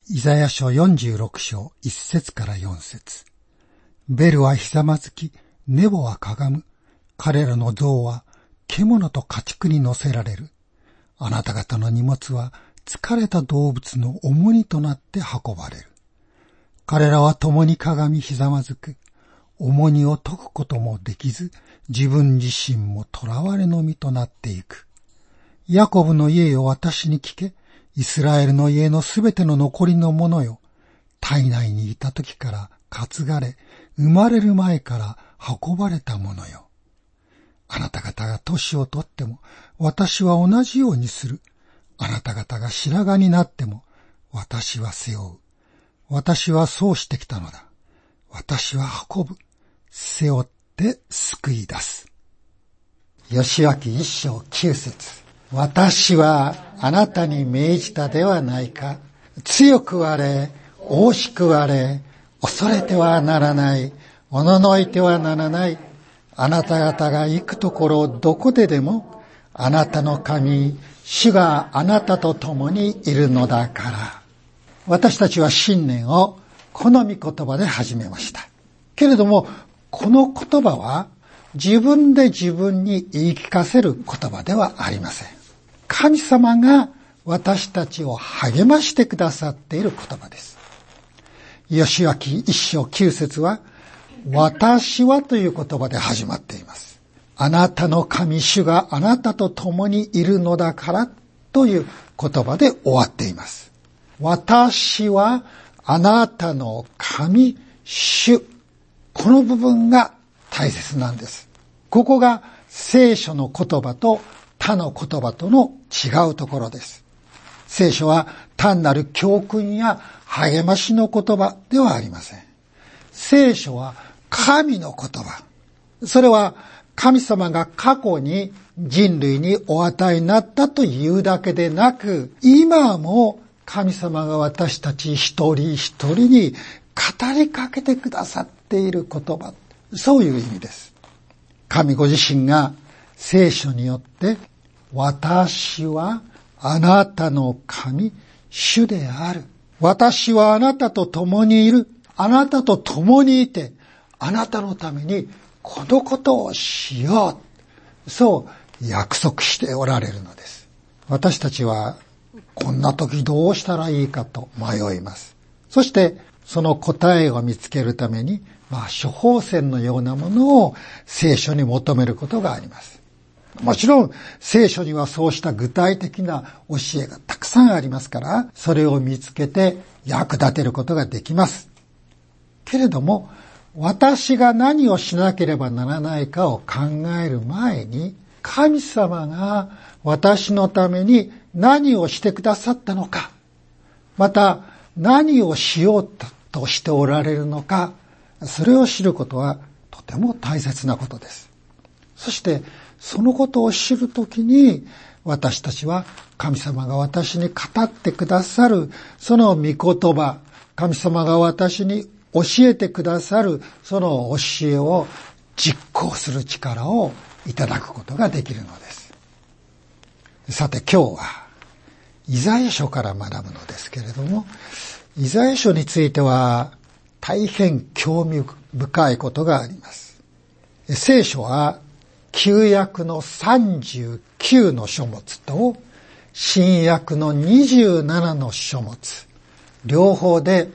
イザヤ書46章1節から4節。ベルはひざまずき、ネボはかがむ。彼らの像は獣と家畜に乗せられる。あなた方の荷物は疲れた動物の重荷となって運ばれる。彼らは共にかがみひざまずく。重荷を解くこともできず、自分自身も囚われの身となっていく。ヤコブの家よ、私に聞け。イスラエルの家のすべての残りのものよ。体内にいた時から担がれ、生まれる前から運ばれたものよ。あなた方が年をとっても、私は同じようにする。あなた方が白髪になっても、私は背負う。私はそうしてきたのだ。私は運ぶ。背負って救い出す。義明一章9節。私はあなたに命じたではないか。強くあれ、大しくあれ、恐れてはならない。おののいてはならない。あなた方が行くところどこででも、あなたの神、主があなたと共にいるのだから。私たちは新年をこの御言葉で始めました。けれども、この言葉は自分で自分に言い聞かせる言葉ではありません。神様が私たちを励ましてくださっている言葉です。義明一章9節は、私はという言葉で始まっています。あなたの神主があなたと共にいるのだからという言葉で終わっています。私はあなたの神主。この部分が大切なんです。ここが聖書の言葉と他の言葉との違うところです。聖書は単なる教訓や励ましの言葉ではありません。聖書は神の言葉。それは神様が過去に人類にお与えになったというだけでなく、今も神様が私たち一人一人に語りかけてくださっている言葉。そういう意味です。神ご自身が聖書によって、私はあなたの神、主である。私はあなたと共にいる。あなたと共にいて、あなたのためにこのことをしよう。そう約束しておられるのです。私たちはこんな時どうしたらいいかと迷います。そしてその答えを見つけるために、処方箋のようなものを聖書に求めることがあります。もちろん聖書にはそうした具体的な教えがたくさんありますから、それを見つけて役立てることができます。けれども、私が何をしなければならないかを考える前に、神様が私のために何をしてくださったのか、また何をしようとしておられるのか、それを知ることはとても大切なことです。そしてそのことを知るときに、私たちは神様が私に語ってくださるその御言葉、神様が私に教えてくださるその教えを実行する力をいただくことができるのです。さて今日はイザヤ書から学ぶのですけれども、イザヤ書については大変興味深いことがあります。聖書は旧約の39の書物と新約の27の書物、両方で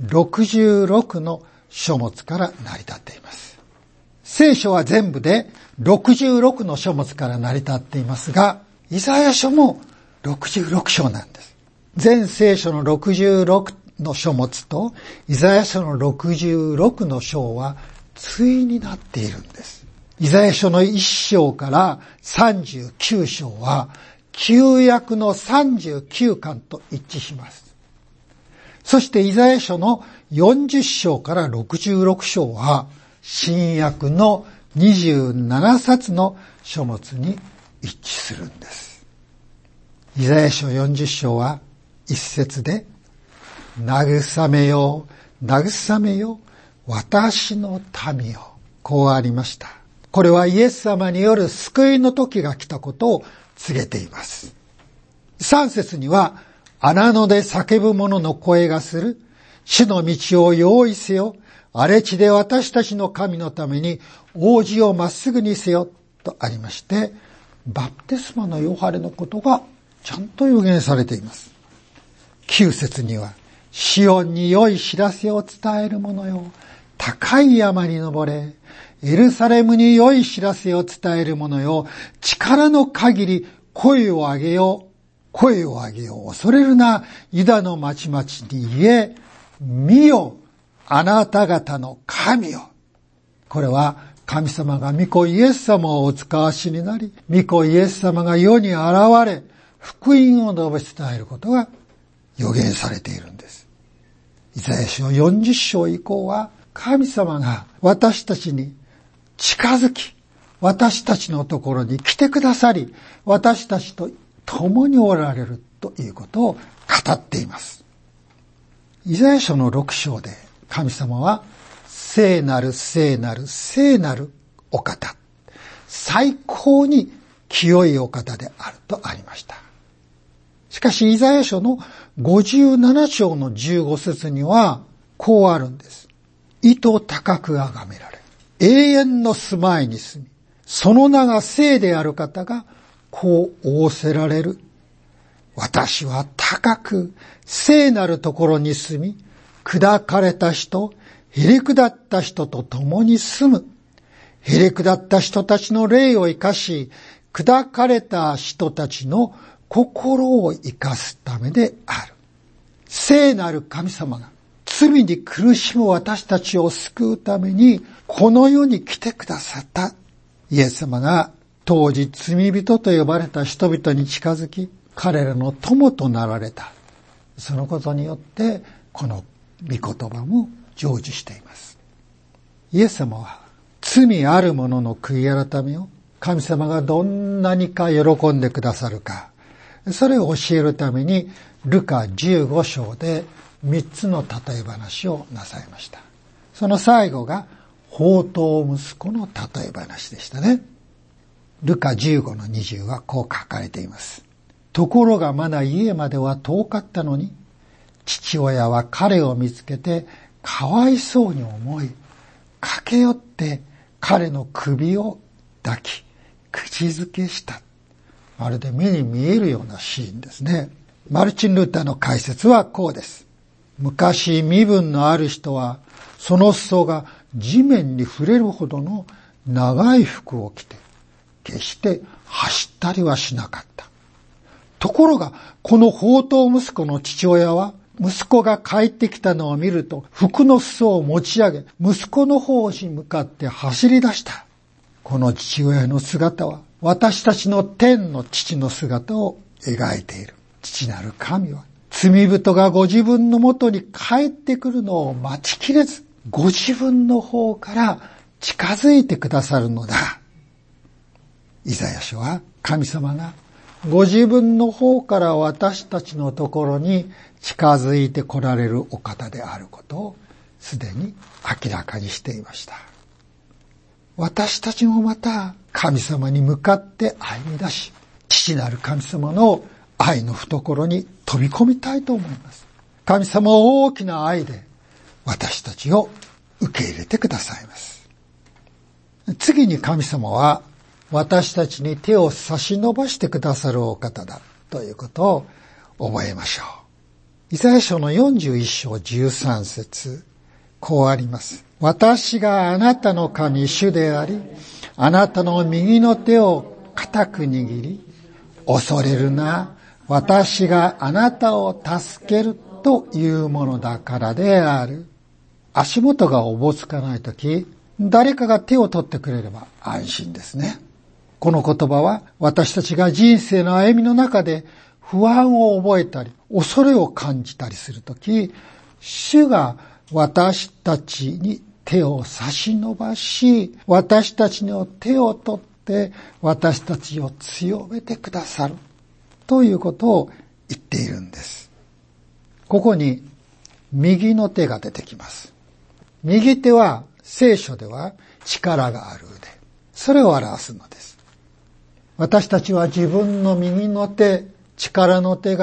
66の書物から成り立っています。聖書は全部で66の書物から成り立っていますが、イザヤ書も66章なんです。全聖書の66の書物とイザヤ書の66の章は対になっているんです。イザヤ書の1章から39章は旧約の39巻と一致します。そしてイザヤ書の40章から66章は新約の27冊の書物に一致するんです。イザヤ書40章は一節で、慰めよ、慰めよ、私の民よ。こうありました。これはイエス様による救いの時が来たことを告げています。3節には、 穴野で叫ぶ者の声がする。主の道を用意せよ。荒れ地で私たちの神のために王子をまっすぐにせよ。とありまして、バプテスマのヨハネのことがちゃんと予言されています。9節には、シオンに良い知らせを伝える者よ。高い山に登れ。エルサレムに良い知らせを伝える者よ。力の限り声を上げよう。声を上げよう。恐れるな。ユダの町々に言え。見よ。あなた方の神よ。これは神様が御子イエス様をお使わしになり、御子イエス様が世に現れ、福音を述べ伝えることが予言されているんです。イザヤ書40章以降は、神様が私たちに近づき、私たちのところに来てくださり、私たちと共におられるということを語っています。イザヤ書の6章で神様は聖なる聖なる聖なるお方、最高に清いお方であるとありました。しかしイザヤ書の57章の15節にはこうあるんです。意図高く崇められ、永遠の住まいに住み、その名が聖である方がこう仰せられる。私は高く聖なるところに住み、砕かれた人、へりくだった人と共に住む。へりくだった人たちの霊を生かし、砕かれた人たちの心を生かすためである。聖なる神様が罪に苦しむ私たちを救うためにこの世に来てくださった。イエス様が当時罪人と呼ばれた人々に近づき、彼らの友となられた。そのことによってこの御言葉も成就しています。イエス様は罪ある者の悔い改めを神様がどんなにか喜んでくださるか、それを教えるためにルカ15章で3つの例え話をなさいました。その最後が放蕩息子の例え話でしたね。ルカ15の20はこう書かれています。ところがまだ家までは遠かったのに、父親は彼を見つけてかわいそうに思い、駆け寄って彼の首を抱き、口づけした。まるで目に見えるようなシーンですね。マルチン・ルーターの解説はこうです。昔身分のある人はその裾が地面に触れるほどの長い服を着て決して走ったりはしなかった。ところがこの放蕩息子の父親は息子が帰ってきたのを見ると服の裾を持ち上げ息子の方に向かって走り出した。この父親の姿は私たちの天の父の姿を描いている。父なる神は罪人がご自分のもとに帰ってくるのを待ちきれず、ご自分の方から近づいてくださるのだ。イザヤ書は神様がご自分の方から私たちのところに近づいて来られるお方であることをすでに明らかにしていました。私たちもまた神様に向かって歩み出し、父なる神様の愛の懐に飛び込みたいと思います。神様は大きな愛で私たちを受け入れてくださいます。次に神様は私たちに手を差し伸ばしてくださるお方だということを覚えましょう。イザヤ書の41章13節、こうあります。私があなたの神主であり、あなたの右の手を固く握り、恐れるな、私があなたを助けるというものだからである。足元がおぼつかないとき、誰かが手を取ってくれれば安心ですね。この言葉は私たちが人生の歩みの中で不安を覚えたり、恐れを感じたりするとき、主が私たちに手を差し伸ばし、私たちの手を取って私たちを強めてくださるということを言っているんです。ここに右の手が出てきます。右手は聖書では力がある腕。それを表すのです。私たちは自分の右の手、力の手が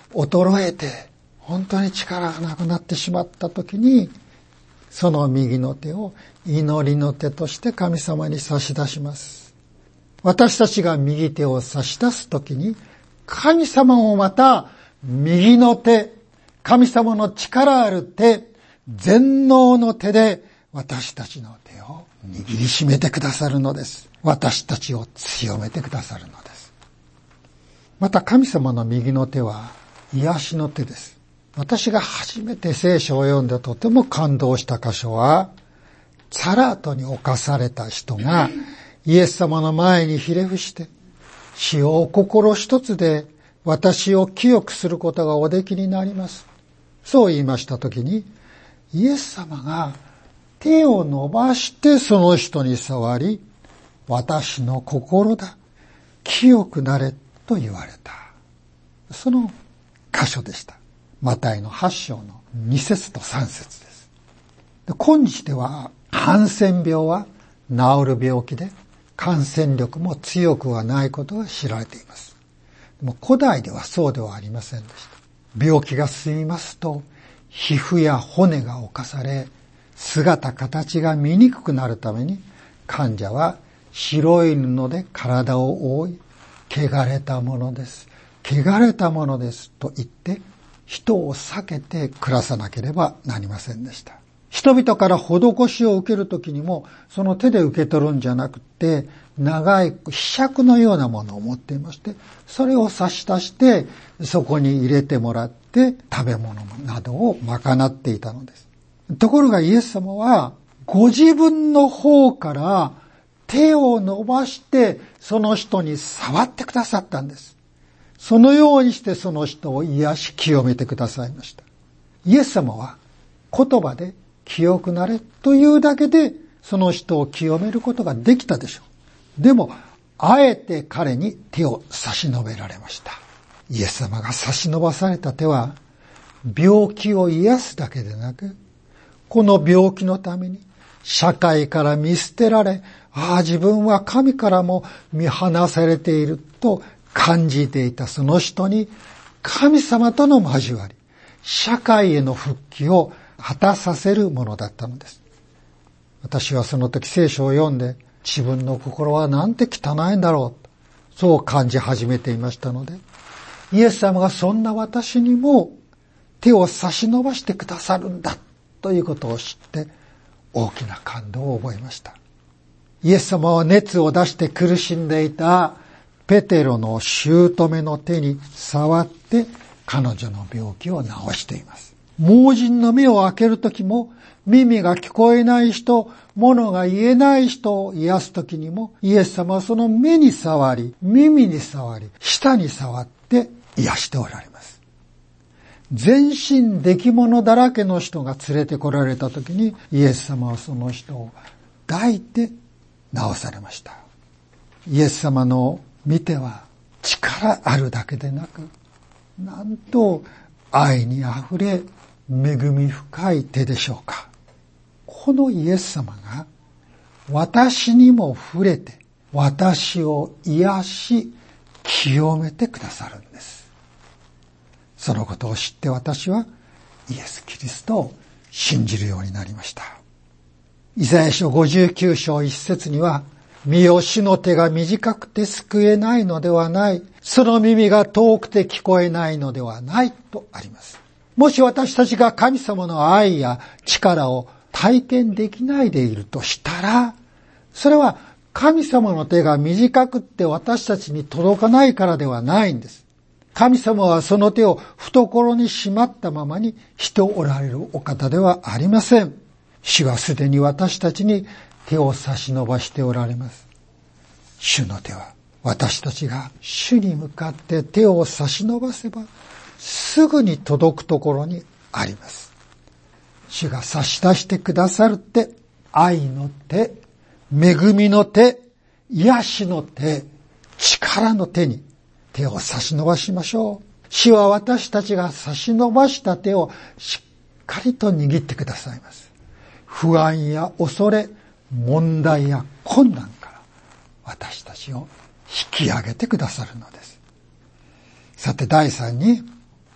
衰えて本当に力がなくなってしまった時に、その右の手を祈りの手として神様に差し出します。私たちが右手を差し出す時に、神様もまた右の手、神様の力ある手、全能の手で私たちの手を握りしめてくださるのです。私たちを強めてくださるのです。また神様の右の手は癒しの手です。私が初めて聖書を読んでとても感動した箇所は、サラートに侵された人がイエス様の前にひれ伏して、主よ、お心一つで私を清くすることがおできになります。そう言いましたときに、イエス様が手を伸ばしてその人に触り、私の心だ、清くなれと言われた。その箇所でした。マタイの8章の2節と3節です。今日ではハンセン病は治る病気で、感染力も強くはないことが知られています。でも古代ではそうではありませんでした。病気が進みますと、皮膚や骨が侵され、姿形が見にくくなるために、患者は白い布で体を覆い、汚れたものです。汚れたものですと言って、人を避けて暮らさなければなりませんでした。人々から施しを受けるときにも、その手で受け取るんじゃなくて、長い柄杓のようなものを持っていまして、それを差し出して、そこに入れてもらって、食べ物などを賄っていたのです。ところがイエス様は、ご自分の方から手を伸ばして、その人に触ってくださったんです。そのようにしてその人を癒し清めてくださいました。イエス様は言葉で清くなれというだけでその人を清めることができたでしょう。でも、あえて彼に手を差し伸べられました。イエス様が差し伸ばされた手は病気を癒すだけでなく、この病気のために社会から見捨てられ、自分は神からも見放されていると感じていたその人に神様との交わり、社会への復帰を果たさせるものだったのです。私はその時聖書を読んで、自分の心はなんて汚いんだろうと、そう感じ始めていましたので、イエス様がそんな私にも手を差し伸ばしてくださるんだということを知って大きな感動を覚えました。イエス様は熱を出して苦しんでいたペテロの姑の手に触って彼女の病気を治しています。盲人の目を開けるときも、耳が聞こえない人、物が言えない人を癒すときにも、イエス様はその目に触り、耳に触り、舌に触って癒しておられます。全身出来物だらけの人が連れて来られたときに、イエス様はその人を抱いて治されました。イエス様の見ては力あるだけでなく、なんと愛にあふれ恵み深い手でしょうか。このイエス様が私にも触れて私を癒し清めてくださるんです。そのことを知って私はイエス・キリストを信じるようになりました。イザヤ書59章1節には、見よ、主の手が短くて救えないのではない。その耳が遠くて聞こえないのではないとあります。もし私たちが神様の愛や力を体験できないでいるとしたら、それは神様の手が短くって私たちに届かないからではないんです。神様はその手を懐にしまったままにしておられるお方ではありません。主はすでに私たちに手を差し伸ばしておられます。主の手は私たちが主に向かって手を差し伸ばせばすぐに届くところにあります。主が差し出してくださる手、愛の手、恵みの手、癒しの手、力の手に手を差し伸ばしましょう。主は私たちが差し伸ばした手をしっかりと握ってくださいます。不安や恐れ、問題や困難から私たちを引き上げてくださるのです。さて第3に、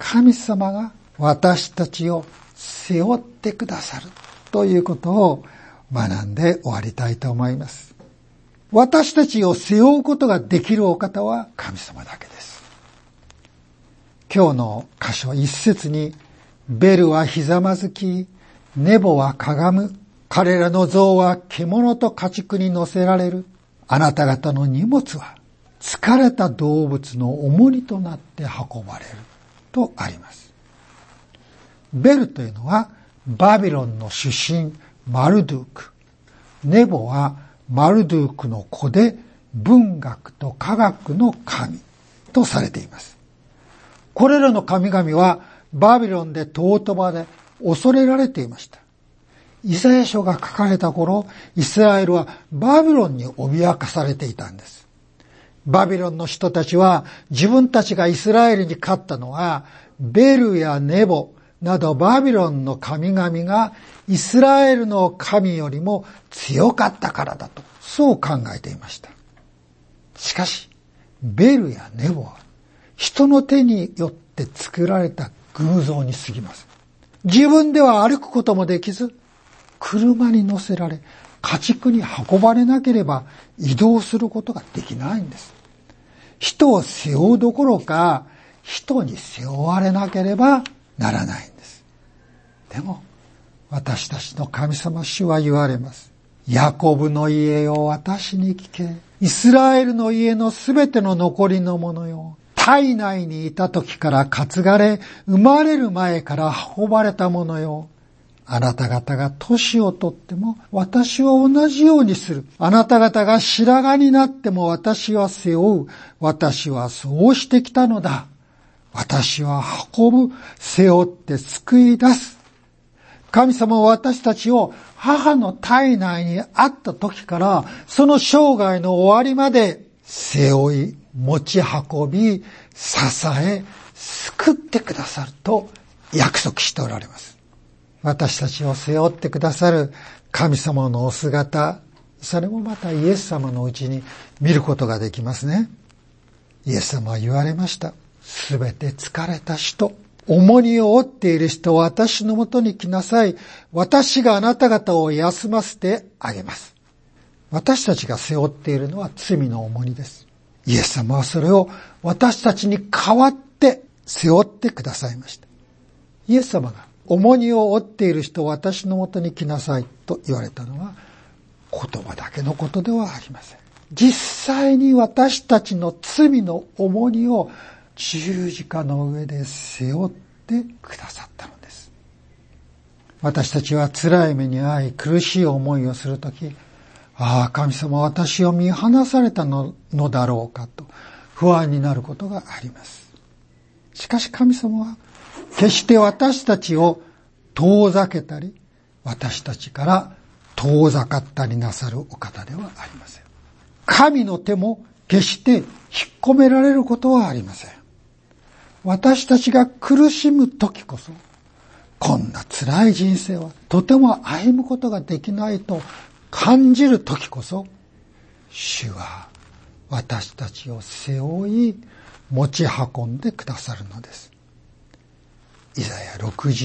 神様が私たちを背負ってくださるということを学んで終わりたいと思います。私たちを背負うことができるお方は神様だけです。今日の箇所一節に、ベルはひざまずき、ネボはかがむ、彼らの像は獣と家畜に乗せられる。あなた方の荷物は疲れた動物の重荷となって運ばれるとあります。ベルというのはバビロンの出身マルドゥーク。ネボはマルドゥークの子で文学と科学の神とされています。これらの神々はバビロンで尊ばれ恐れられていました。イザヤ書が書かれた頃、イスラエルはバビロンに脅かされていたんです。バビロンの人たちは自分たちがイスラエルに勝ったのはベルやネボなどバビロンの神々がイスラエルの神よりも強かったからだと、そう考えていました。しかし、ベルやネボは人の手によって作られた偶像に過ぎません。自分では歩くこともできず、車に乗せられ、家畜に運ばれなければ移動することができないんです。人を背負うどころか、人に背負われなければならないんです。でも、私たちの神様主は言われます。ヤコブの家を私に聞け。イスラエルの家のすべての残りのものよ。体内にいた時から担がれ、生まれる前から運ばれたものよ。あなた方が年をとっても私は同じようにする。あなた方が白髪になっても私は背負う。私はそうしてきたのだ。私は運ぶ、背負って救い出す。神様は私たちを母の体内にあった時から、その生涯の終わりまで背負い、持ち運び、支え、救ってくださると約束しておられます。私たちを背負ってくださる神様のお姿、それもまたイエス様のうちに見ることができますね。イエス様は言われました。すべて疲れた人、重荷を負っている人、私のもとに来なさい。私があなた方を休ませてあげます。私たちが背負っているのは罪の重荷です。イエス様はそれを私たちに代わって背負ってくださいました。イエス様が重荷を負っている人、私のもとに来なさいと言われたのは言葉だけのことではありません。実際に私たちの罪の重荷を十字架の上で背負ってくださったのです。私たちは辛い目に遭い苦しい思いをするとき、神様は私を見放されたのだろうかと不安になることがあります。しかし神様は決して私たちを遠ざけたり、私たちから遠ざかったりなさるお方ではありません。神の手も決して引っ込められることはありません。私たちが苦しむ時こそ、こんな辛い人生はとても歩むことができないと感じる時こそ、主は私たちを背負い持ち運んでくださるのです。イザヤ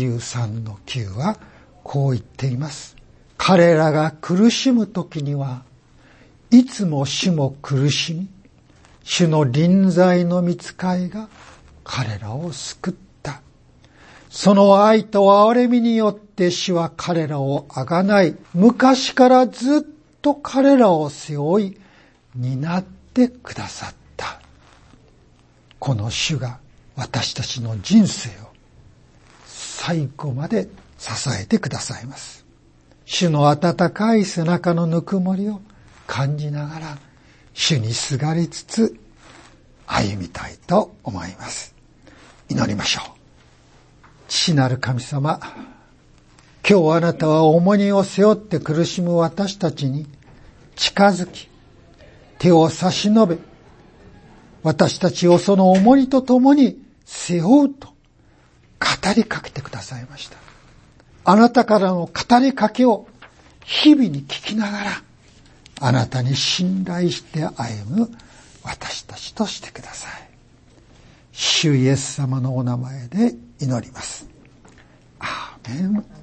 63の9はこう言っています。彼らが苦しむ時にはいつも主も苦しみ、主の臨在の御使いが彼らを救った。その愛と憐れみによって主は彼らをあがない、昔からずっと彼らを背負い、担ってくださった。この主が私たちの人生を最後まで支えてくださいます。主の温かい背中のぬくもりを感じながら、主にすがりつつ歩みたいと思います。祈りましょう。父なる神様、今日あなたは重荷を背負って苦しむ私たちに近づき、手を差し伸べ、私たちをその重荷とともに背負うと語りかけてくださいました。あなたからの語りかけを日々に聞きながら、あなたに信頼して歩む私たちとしてください。 主イエス様のお名前で祈ります。アーメン。